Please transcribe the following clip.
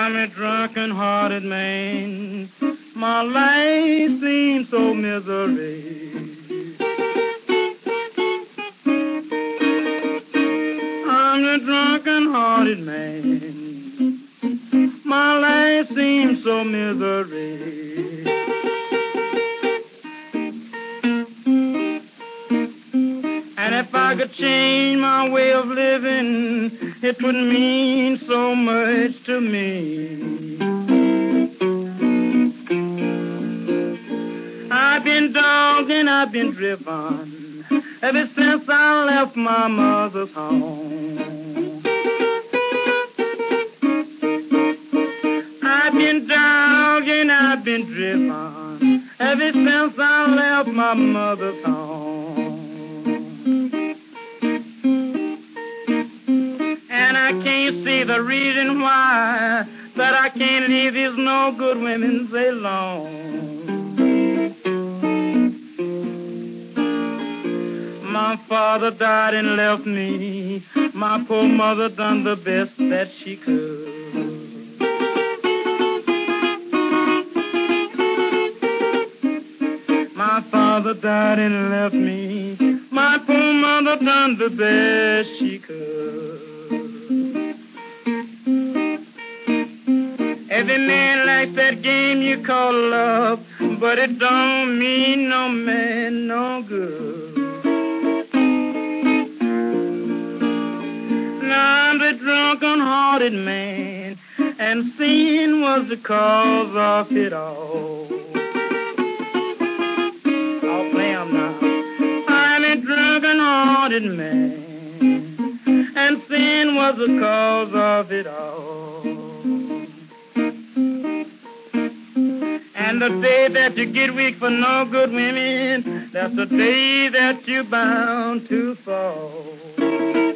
I'm a drunken-hearted man. My life seems so misery. I'm a drunken-hearted man. My life seems so misery. And if I could change my way of living, it would mean so much to me. I've been dogged and I've been driven ever since I left my mother's home. I've been dogged and I've been driven ever since I left my mother's home. And I can't see the reason why that I can't leave these no good women alone. My father died and left me. My poor mother done the best that she could. My father died and left me. My poor mother done the best she could. Every man likes that game you call love, but it don't mean no man no good. Now I'm a drunken-hearted man, and sin was the cause of it all. I'll play 'em now. I'm a drunken-hearted man, and sin was the cause of it all. And the day that you get weak for no good women, that's the day that you're bound to fall.